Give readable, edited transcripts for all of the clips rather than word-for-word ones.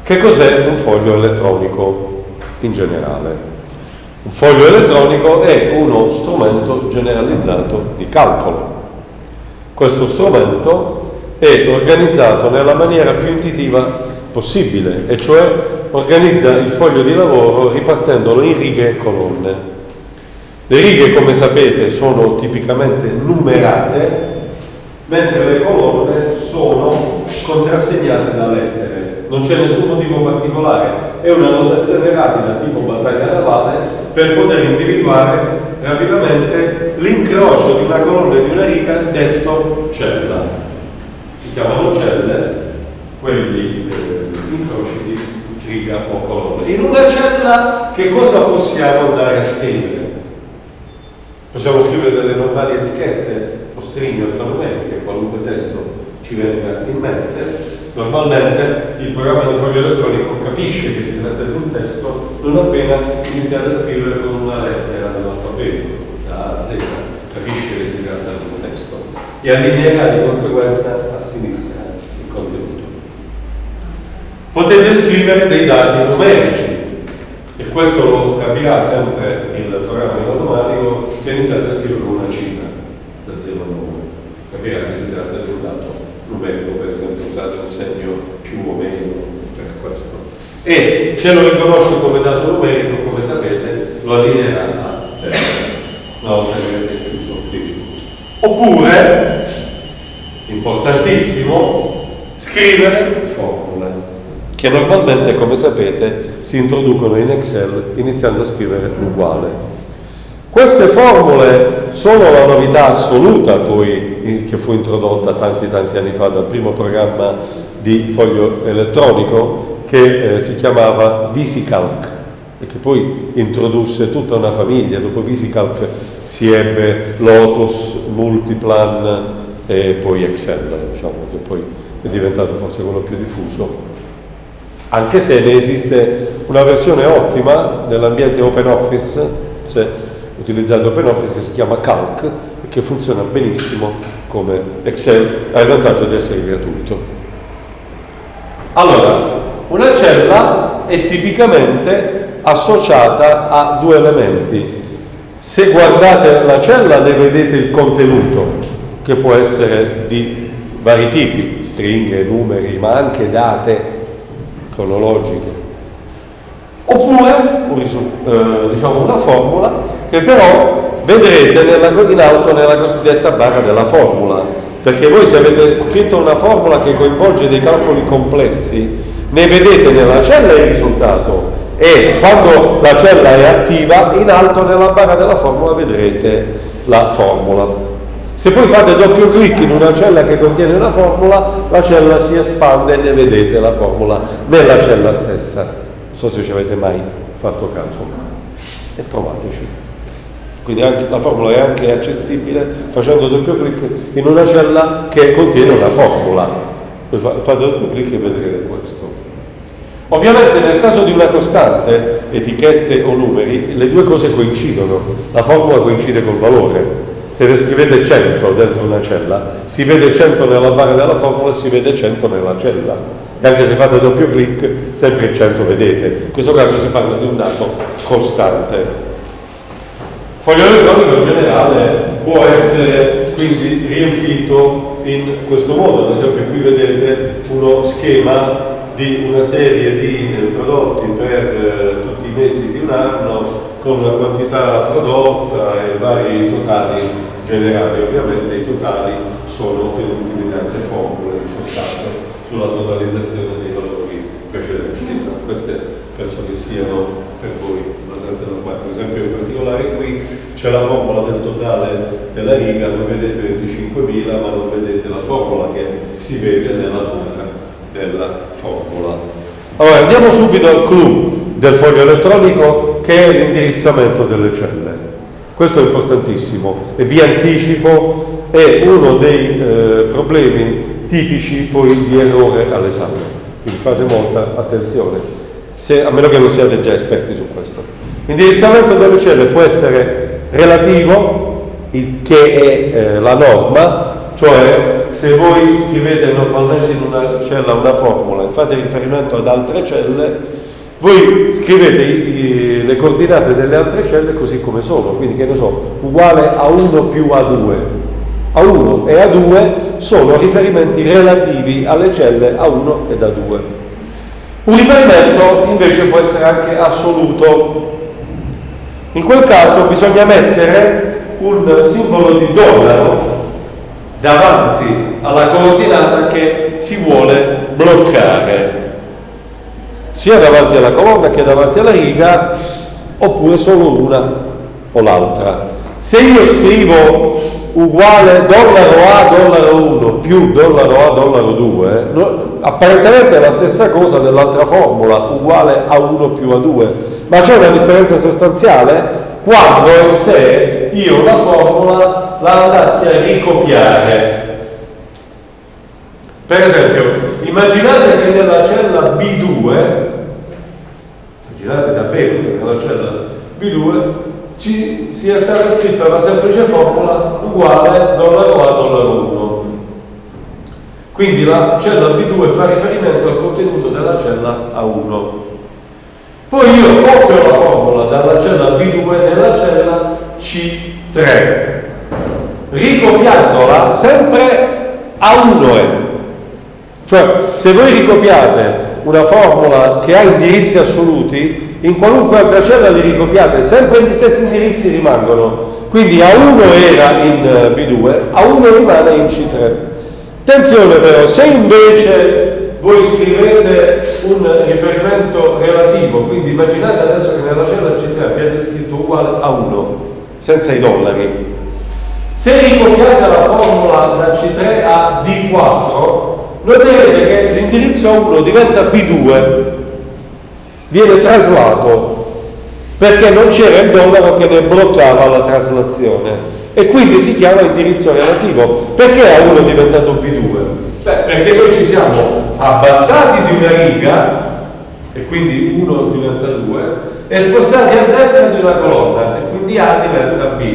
Che cos'è un foglio elettronico in generale? Un foglio elettronico è uno strumento generalizzato di calcolo. Questo strumento è organizzato nella maniera più intuitiva possibile, e cioè organizza il foglio di lavoro ripartendolo in righe e colonne. Le righe, come sapete, sono tipicamente numerate, mentre le colonne sono contrassegnate da lettere. Non c'è nessun motivo particolare, è una notazione rapida tipo battaglia navale per poter individuare rapidamente l'incrocio di una colonna e di una riga detto cella. Si chiamano celle quegli incroci di riga o colonna. In una cella che cosa possiamo andare a scrivere? Possiamo scrivere delle normali etichette o stringhe alfanumeriche, qualunque testo ci venga in mente. Normalmente il programma di foglio elettronico capisce che si tratta di un testo non appena iniziate a scrivere con una lettera dell'alfabeto, da A a Z, capisce che si tratta di un testo e allineerà di conseguenza a sinistra il contenuto. Potete scrivere dei dati numerici, e questo lo capirà sempre il programma in automatico se iniziate a scrivere una cifra da 0 a 9. Capirà che si tratta di un dato numerico, per esempio usate un segno più o meno per questo. E se lo riconosce come dato numerico, come sapete, lo allineerà a terra, una volta che avete chiuso il tutto. Oppure, importantissimo, scrivere formule, che normalmente, come sapete, si introducono in Excel iniziando a scrivere l'uguale. Queste formule sono la novità assoluta poi che fu introdotta tanti anni fa dal primo programma di foglio elettronico che si chiamava VisiCalc e che poi introdusse tutta una famiglia. Dopo VisiCalc si ebbe Lotus, Multiplan e poi Excel, diciamo, che poi è diventato forse quello più diffuso, anche se ne esiste una versione ottima nell'ambiente OpenOffice, se utilizzate OpenOffice, che si chiama Calc e che funziona benissimo come Excel, ha il vantaggio di essere gratuito. Allora, una cella è tipicamente associata a 2 elementi. Se guardate la cella ne vedete il contenuto, che può essere di vari tipi, stringhe, numeri, ma anche date cronologiche, oppure diciamo una formula che però vedrete in alto nella cosiddetta barra della formula, perché voi se avete scritto una formula che coinvolge dei calcoli complessi ne vedete nella cella il risultato, e quando la cella è attiva in alto nella barra della formula vedrete la formula. Se poi fate doppio clic in una cella che contiene una formula, la cella si espande e ne vedete la formula nella cella stessa. Non so se ci avete mai fatto caso, e provateci. Quindi la formula è anche accessibile facendo doppio clic in una cella che contiene una formula. Fate doppio clic e vedrete questo. Ovviamente nel caso di una costante, etichette o numeri, le due cose coincidono. La formula coincide col valore. Se ne scrivete 100 dentro una cella, si vede 100 nella barra della formula e si vede 100 nella cella. E anche se fate doppio clic, sempre il 100 vedete. In questo caso si parla di un dato costante. Il foglio elettronico in generale può essere quindi riempito in questo modo. Ad esempio qui vedete uno schema di una serie di prodotti per tutti i mesi di un anno, con la quantità prodotta e vari totali generali. Ovviamente i totali sono ottenuti mediante formule impostate sulla totalizzazione dei valori precedenti. Queste penso che siano per voi abbastanza normali. Per esempio, in particolare qui c'è la formula del totale della riga, voi vedete 25.000 ma non vedete la formula che si vede nella barra della formula. Allora andiamo subito al clou del foglio elettronico, che è l'indirizzamento delle celle. Questo è importantissimo e vi anticipo è uno dei problemi tipici poi di errore all'esame, quindi fate molta attenzione, a meno che non siate già esperti su questo. L'indirizzamento delle celle può essere relativo, che è la norma, Cioè, se voi scrivete normalmente in una cella una formula e fate riferimento ad altre celle, voi scrivete le coordinate delle altre celle così come sono, quindi che ne so, uguale a 1 più A2. A1 e A2 sono riferimenti relativi alle celle A1 ed A2. Un riferimento invece può essere anche assoluto. In quel caso bisogna mettere un simbolo di dollaro davanti alla coordinata che si vuole bloccare, sia davanti alla colonna che davanti alla riga, oppure solo l'una o l'altra. Se io scrivo uguale dollaro A dollaro 1 più dollaro A dollaro 2, apparentemente è la stessa cosa dell'altra formula, uguale a 1 più A2, ma c'è una differenza sostanziale quando e se io la formula la andassi a ricopiare. Per esempio, immaginate che nella cella B2, immaginate davvero che nella cella B2 ci sia stata scritta una semplice formula uguale dollaro A dollaro 1. Quindi la cella B2 fa riferimento al contenuto della cella A1. Poi io copio la formula dalla cella B2 nella cella C3, ricopiandola sempre A1. Cioè, se voi ricopiate una formula che ha indirizzi assoluti, in qualunque altra cella li ricopiate, sempre gli stessi indirizzi rimangono. Quindi A1 era in B2, A1 rimane in C3. Attenzione però, se invece voi scrivete un riferimento relativo, quindi immaginate adesso che nella cella C3 abbiate scritto uguale a 1, senza i dollari. Se ricopiate la formula da C3 a D4, noterete che l'indirizzo 1 diventa B2, viene traslato, perché non c'era il dollaro che ne bloccava la traslazione, e quindi si chiama indirizzo relativo. Perché A1 è diventato B2? Perché noi ci siamo abbassati di una riga, e quindi 1 diventa 2, e spostati a destra di una colonna, e quindi A diventa B.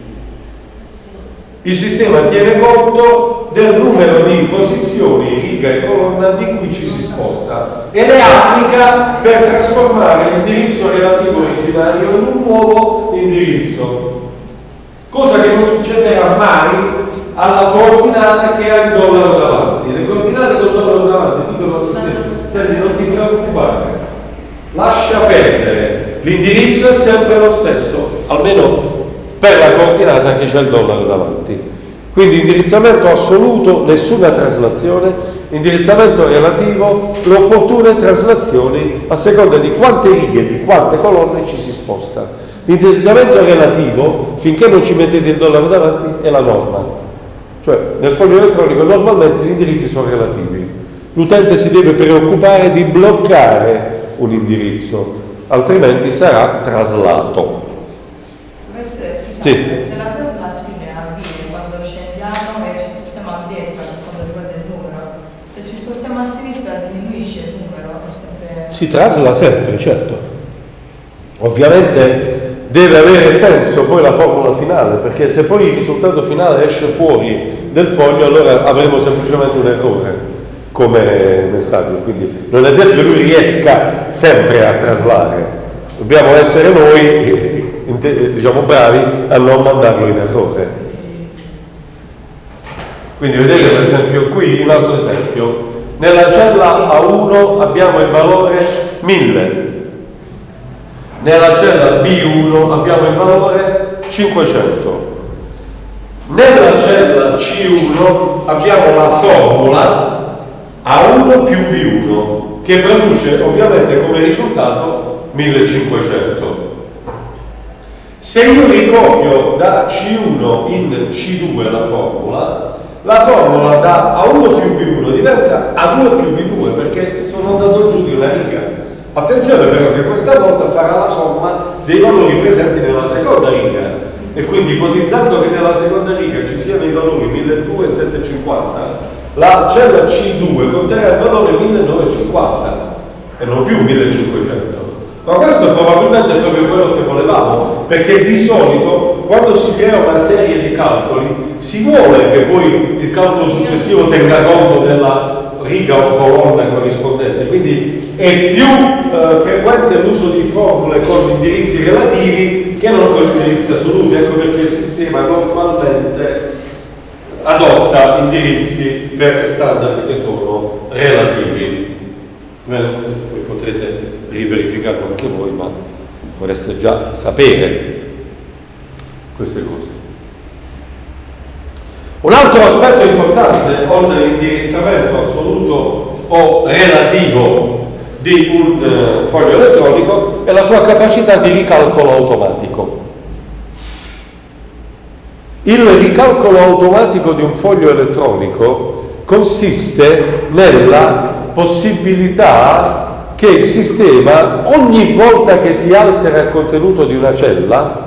Il sistema tiene conto del numero di posizioni, riga e colonna, di cui ci si sposta, e le applica per trasformare l'indirizzo relativo originario in un nuovo indirizzo. Cosa che non succederà mai alla coordinata che ha il dollaro davanti. Le coordinate col dollaro davanti dicono al sistema: senti, non ti preoccupare, lascia perdere, l'indirizzo è sempre lo stesso, almeno per la coordinata che c'è il dollaro davanti. Quindi indirizzamento assoluto, nessuna traslazione; indirizzamento relativo, le opportune traslazioni a seconda di quante righe, di quante colonne ci si sposta. L'indirizzamento relativo, finché non ci mettete il dollaro davanti, è la norma. Cioè, nel foglio elettronico normalmente gli indirizzi sono relativi. L'utente si deve preoccupare di bloccare un indirizzo, altrimenti sarà traslato. Professore, scusate, sì. Se la traslazione avviene quando scendiamo e ci spostiamo a destra per quanto riguarda il numero, se ci spostiamo a sinistra diminuisce il numero? È sempre... Si trasla sempre, certo. Ovviamente deve avere senso poi la formula finale, perché se poi il risultato finale esce fuori del foglio, allora avremo semplicemente un errore come messaggio. Quindi non è detto che lui riesca sempre a traslare, dobbiamo essere noi, diciamo, bravi a non mandarlo in errore. Quindi vedete, per esempio, qui un altro esempio: nella cella A1 abbiamo il valore 1000, nella cella B1 abbiamo il valore 500, nella cella C1 abbiamo la formula A1 più B1 che produce ovviamente come risultato 1500. Se io ricopio da C1 in C2 la formula da A1 più B1 diventa A2 più B2, perché sono andato giù di una riga. Attenzione però che questa volta farà la somma dei valori presenti nella seconda riga, e quindi ipotizzando che nella seconda riga ci siano i valori 1250, la cella C2 conterrà il valore 1950 e non più 1500. Ma questo probabilmente è proprio quello che volevamo, perché di solito quando si crea una serie di calcoli si vuole che poi il calcolo successivo tenga conto della riga o colonna corrispondente, quindi è più frequente l'uso di formule con indirizzi relativi che non con indirizzi assoluti. Ecco perché il sistema normalmente adotta indirizzi per standard che sono relativi. Poi potrete riverificarlo anche voi, ma vorreste già sapere queste cose. Un altro aspetto importante, oltre all'indirizzamento assoluto o relativo di un foglio elettronico, è la sua capacità di ricalcolo automatico. Il ricalcolo automatico di un foglio elettronico consiste nella possibilità che il sistema, ogni volta che si altera il contenuto di una cella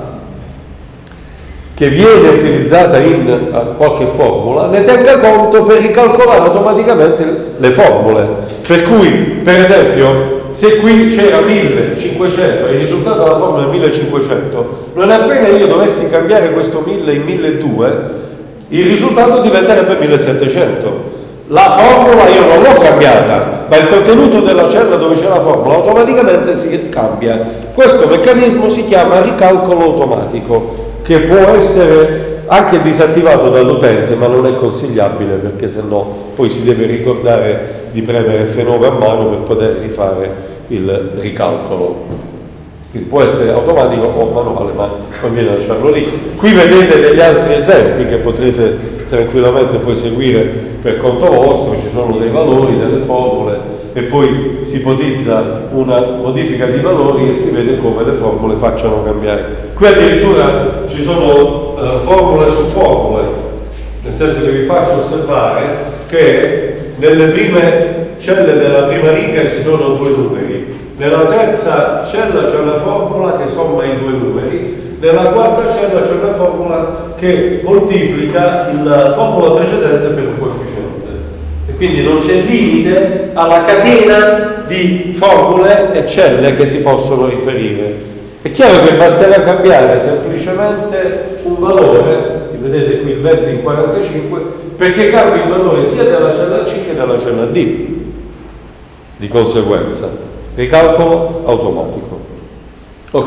che viene utilizzata in qualche formula, ne tenga conto per ricalcolare automaticamente le formule. Per cui, per esempio, se qui c'era 1500 e il risultato della formula è 1500, non appena io dovessi cambiare questo 1000 in 1200, il risultato diventerebbe 1700. La formula io non l'ho cambiata, ma il contenuto della cella dove c'è la formula automaticamente si cambia. Questo meccanismo si chiama ricalcolo automatico, che può essere anche disattivato dall'utente, ma non è consigliabile, perché sennò poi si deve ricordare di premere F9 a mano per poter rifare il ricalcolo. Quindi può essere automatico o manuale, ma conviene lasciarlo lì. Qui vedete degli altri esempi che potrete tranquillamente poi seguire per conto vostro. Ci sono dei valori, delle formule, e poi si ipotizza una modifica di valori e si vede come le formule facciano cambiare. Qui addirittura ci sono formule su formule, nel senso che vi faccio osservare che nelle prime celle della prima riga ci sono due numeri, nella terza cella c'è una formula che somma i due numeri, nella quarta cella c'è una formula che moltiplica la formula precedente per un coefficiente. E quindi non c'è limite alla catena di formule e celle che si possono riferire. È chiaro che basterà cambiare semplicemente un valore, vedete qui il 20 in 45, perché cambia il valore sia della cella C che della cella D. Di conseguenza, ricalcolo automatico. Ok.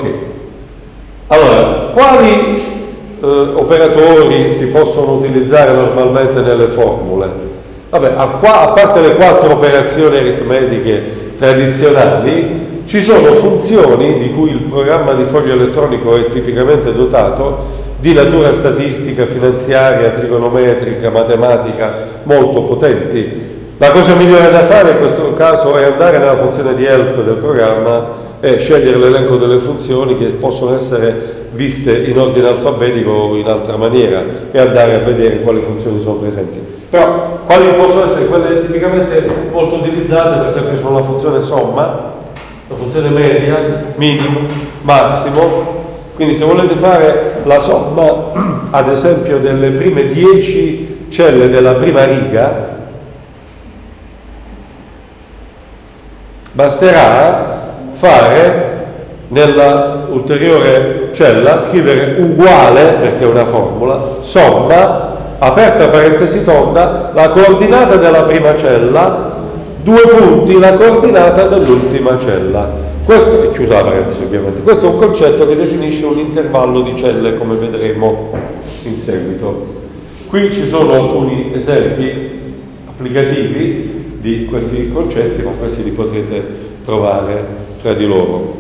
Allora, quali operatori si possono utilizzare normalmente nelle formule? Vabbè, a parte le 4 operazioni aritmetiche tradizionali, ci sono funzioni di cui il programma di foglio elettronico è tipicamente dotato, di natura statistica, finanziaria, trigonometrica, matematica, molto potenti. La cosa migliore da fare in questo caso è andare nella funzione di help del programma e scegliere l'elenco delle funzioni che possono essere viste in ordine alfabetico o in altra maniera e andare a vedere quali funzioni sono presenti. Però quali possono essere quelle tipicamente molto utilizzate? Per esempio sono la funzione somma, la funzione media, minimo, massimo. Quindi se volete fare la somma, ad esempio, delle prime 10 celle della prima riga, basterà fare nella ulteriore cella, scrivere uguale, perché è una formula, somma, aperta parentesi tonda, la coordinata della prima cella, 2 punti, la coordinata dell'ultima cella. Questo è chiusa la parentesi ovviamente. Questo è un concetto che definisce un intervallo di celle, come vedremo in seguito. Qui ci sono alcuni esempi applicativi di questi concetti, ma questi li potrete provare fra di loro.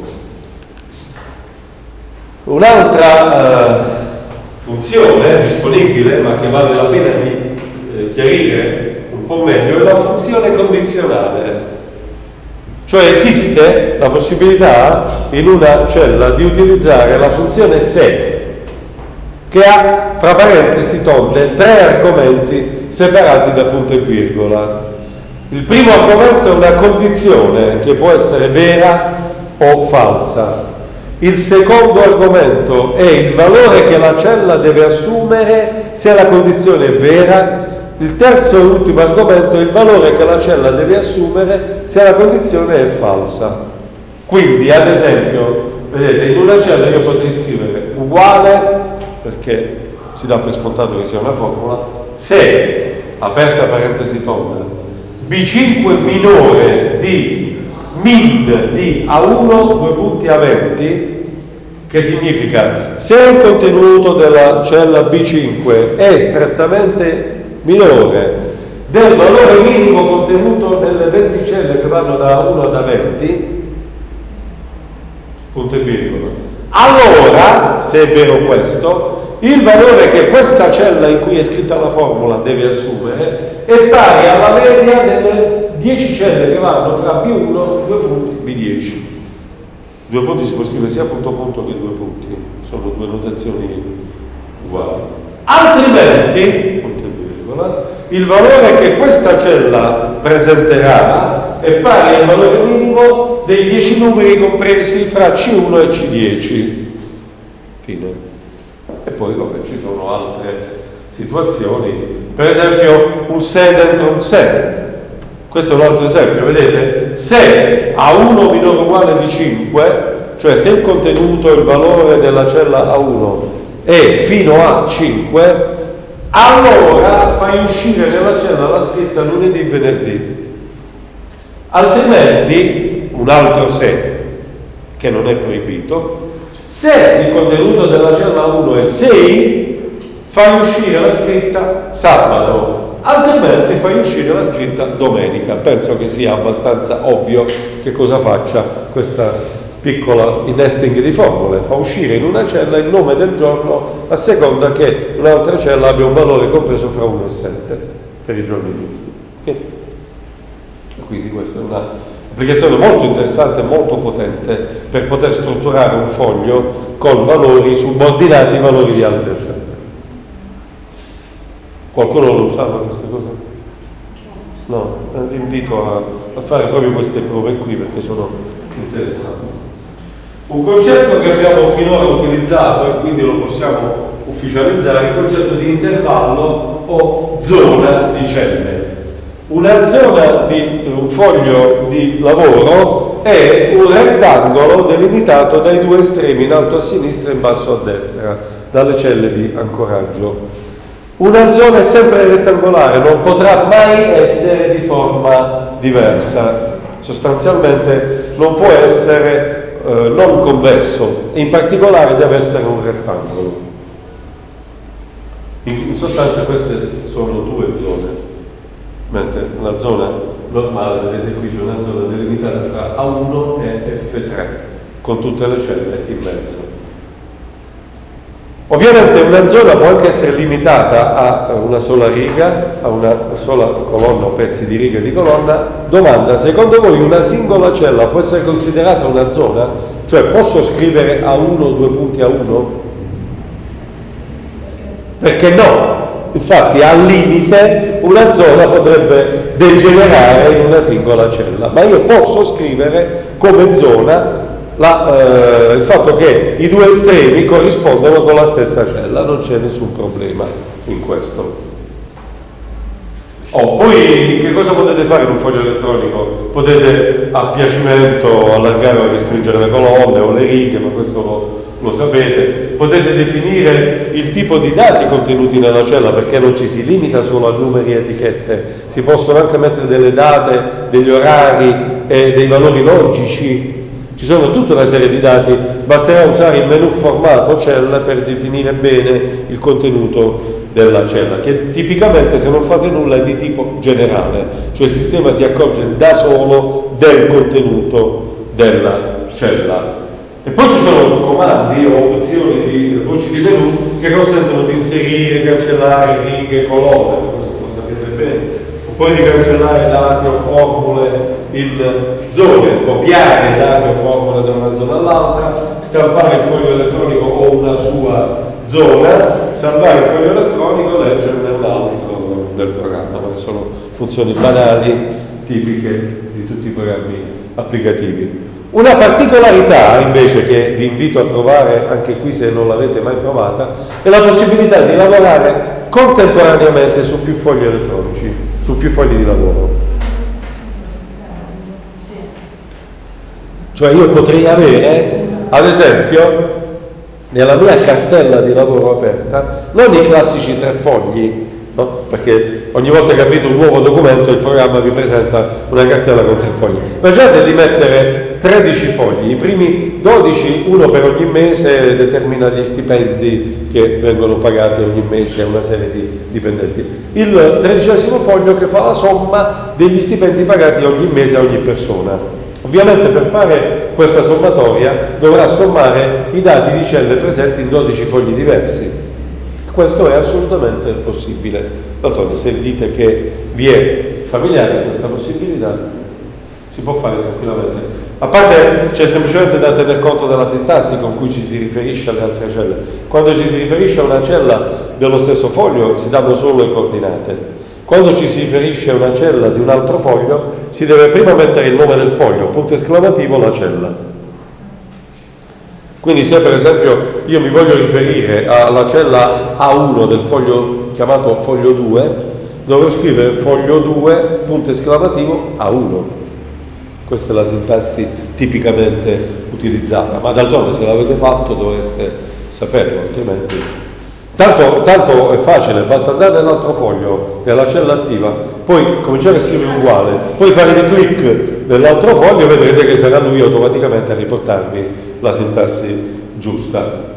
Un'altra funzione disponibile, ma che vale la pena di chiarire un po' meglio, è la funzione condizionale. Cioè esiste la possibilità in una cella di utilizzare la funzione se, che ha fra parentesi tonde 3 argomenti separati da punto e virgola. Il primo argomento è una condizione che può essere vera o falsa. Il secondo argomento è il valore che la cella deve assumere se la condizione è vera. Il terzo e ultimo argomento è il valore che la cella deve assumere se la condizione è falsa. Quindi, ad esempio, vedete, in una cella io potrei scrivere uguale, perché si dà per scontato che sia una formula, se, aperta parentesi tonda, B5 minore di min di A1 due punti A20, che significa se il contenuto della cella B5 è strettamente minore del valore minimo contenuto nelle 20 celle che vanno da 1 ad A20, punto e virgola, allora, se è vero questo, il valore che questa cella in cui è scritta la formula deve assumere è pari alla media delle 10 celle che vanno fra B1 due punti B10. Due punti si può scrivere sia punto punto che due punti, sono due notazioni uguali. Altrimenti, punto e virgola, il valore che questa cella presenterà è pari al valore minimo dei 10 numeri compresi fra C1 e C10. Fine. E poi vabbè, ci sono altre situazioni, per esempio un se dentro un se. Questo è un altro esempio, vedete? Se A1 minore o uguale di 5, cioè se il contenuto, il valore della cella A1 è fino a 5, allora fai uscire nella cella la scritta lunedì, venerdì. Altrimenti, un altro se, che non è proibito, se il contenuto della cella 1 è 6, fai uscire la scritta sabato, altrimenti fai uscire la scritta domenica. Penso che sia abbastanza ovvio che cosa faccia questa piccola nesting di formule. Fa uscire in una cella il nome del giorno a seconda che un'altra cella abbia un valore compreso fra 1 e 7 per i giorni giusti. Quindi questa è un'applicazione molto interessante e molto potente per poter strutturare un foglio con valori subordinati ai valori di altre celle. Qualcuno lo usava queste cose? No, vi invito a fare proprio queste prove qui perché sono interessanti. Un concetto che abbiamo finora utilizzato e quindi lo possiamo ufficializzare è il concetto di intervallo o zona di celle. Una zona di un foglio di lavoro è un rettangolo delimitato dai due estremi in alto a sinistra e in basso a destra dalle celle di ancoraggio. Una zona è sempre rettangolare, non potrà mai essere di forma diversa, sostanzialmente non può essere non convesso, in particolare deve essere un rettangolo. In sostanza queste sono due zone, mentre la zona normale, vedete qui c'è una zona delimitata tra A1 e F3 con tutte le celle in mezzo. Ovviamente una zona può anche essere limitata a una sola riga, a una sola colonna o pezzi di riga e di colonna. Domanda: secondo voi una singola cella può essere considerata una zona? Cioè posso scrivere A1 due punti A1? Perché no? Infatti al limite una zona potrebbe degenerare in una singola cella, ma io posso scrivere come zona il fatto che i due estremi corrispondono con la stessa cella, non c'è nessun problema in questo. Poi che cosa potete fare in un foglio elettronico? Potete a piacimento allargare o restringere le colonne o le righe, ma questo lo sapete. Potete definire il tipo di dati contenuti nella cella, perché non ci si limita solo a numeri e etichette, si possono anche mettere delle date, degli orari e dei valori logici. Ci sono tutta una serie di dati, basterà usare il menu formato cella per definire bene il contenuto della cella, che tipicamente, se non fate nulla, è di tipo generale, cioè il sistema si accorge da solo del contenuto della cella. E poi ci sono comandi o opzioni di voci di menu che consentono di inserire, cancellare righe, colonne, questo lo sapete bene, oppure di cancellare dati o formule in zone, copiare dati o formule da una zona all'altra, stampare il foglio elettronico o una sua zona, salvare il foglio elettronico, leggerne un altro del programma. Sono funzioni banali, tipiche di tutti i programmi applicativi. Una particolarità invece che vi invito a provare anche qui se non l'avete mai provata è la possibilità di lavorare contemporaneamente su più fogli elettronici, su più fogli di lavoro. Cioè io potrei avere, ad esempio, nella mia cartella di lavoro aperta, non i classici 3 fogli, no? Perché ogni volta che aprite un nuovo documento il programma vi presenta una cartella con 3 fogli. Immaginate di mettere 13 fogli, i primi 12, uno per ogni mese, determina gli stipendi che vengono pagati ogni mese a una serie di dipendenti. Il 13° foglio che fa la somma degli stipendi pagati ogni mese a ogni persona. Ovviamente per fare questa sommatoria dovrà sommare i dati di celle presenti in 12 fogli diversi. Questo è assolutamente possibile. D'altronde, se dite che vi è familiare questa possibilità, si può fare tranquillamente. A parte c'è semplicemente da tener conto della sintassi con cui ci si riferisce alle altre celle. Quando ci si riferisce a una cella dello stesso foglio si danno solo le coordinate. Quando ci si riferisce a una cella di un altro foglio si deve prima mettere il nome del foglio, punto esclamativo, la cella. Quindi se per esempio io mi voglio riferire alla cella A1 del foglio chiamato foglio 2, dovrò scrivere foglio 2, punto esclamativo, A1. Questa è la sintassi tipicamente utilizzata, ma d'altronde se l'avete fatto dovreste saperlo, altrimenti... Tanto è facile, basta andare nell'altro foglio, nella cella attiva, poi cominciare a scrivere uguale, poi fare dei clic nell'altro foglio e vedrete che sarà lui automaticamente a riportarvi la sintassi giusta.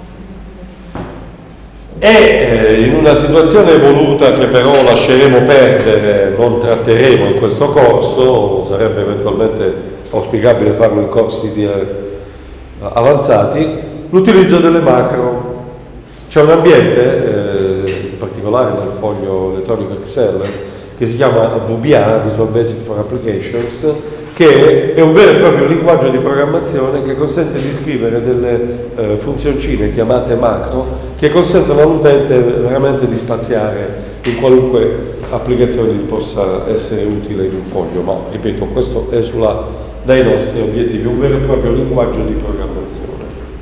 E in una situazione evoluta che però lasceremo perdere, non tratteremo in questo corso, sarebbe eventualmente auspicabile farlo in corsi avanzati, l'utilizzo delle macro. C'è un ambiente, in particolare nel foglio elettronico Excel, che si chiama VBA, Visual Basic for Applications, che è un vero e proprio linguaggio di programmazione che consente di scrivere delle funzioncine chiamate macro che consentono all'utente veramente di spaziare in qualunque applicazione gli possa essere utile in un foglio, ma ripeto, questo esula dai nostri obiettivi, un vero e proprio linguaggio di programmazione.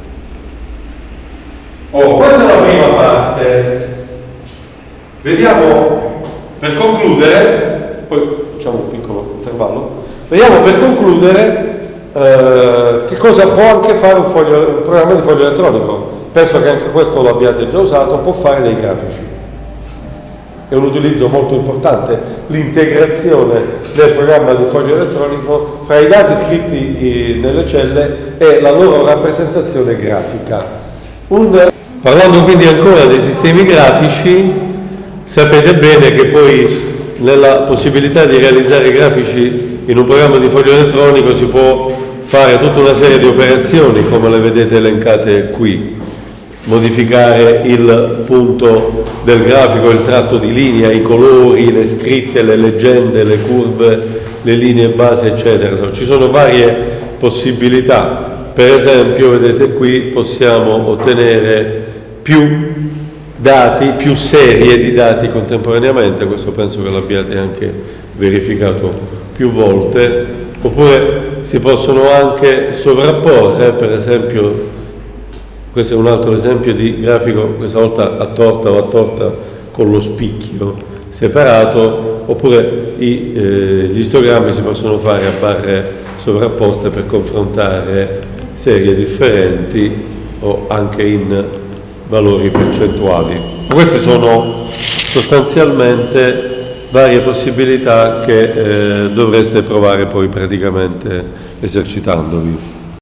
Questa è la prima parte. Vediamo per concludere, poi facciamo un piccolo intervallo, vediamo per concludere che cosa può anche fare un programma di foglio elettronico. Penso che anche questo lo abbiate già usato, può fare dei grafici. È un utilizzo molto importante, l'integrazione del programma di foglio elettronico fra i dati scritti nelle celle e la loro rappresentazione grafica. Parlando quindi ancora dei sistemi grafici, sapete bene che poi nella possibilità di realizzare grafici in un programma di foglio elettronico si può fare tutta una serie di operazioni come le vedete elencate qui. Modificare il punto del grafico, il tratto di linea, i colori, le scritte, le leggende, le curve, le linee base, eccetera. Ci sono varie possibilità. Per esempio, vedete qui, possiamo ottenere più dati, più serie di dati contemporaneamente, questo penso che l'abbiate anche verificato più volte, oppure si possono anche sovrapporre, per esempio, questo è un altro esempio di grafico, questa volta a torta o a torta con lo spicchio separato, oppure gli istogrammi si possono fare a barre sovrapposte per confrontare serie differenti o anche in valori percentuali. Queste sono sostanzialmente varie possibilità che dovreste provare poi praticamente esercitandovi.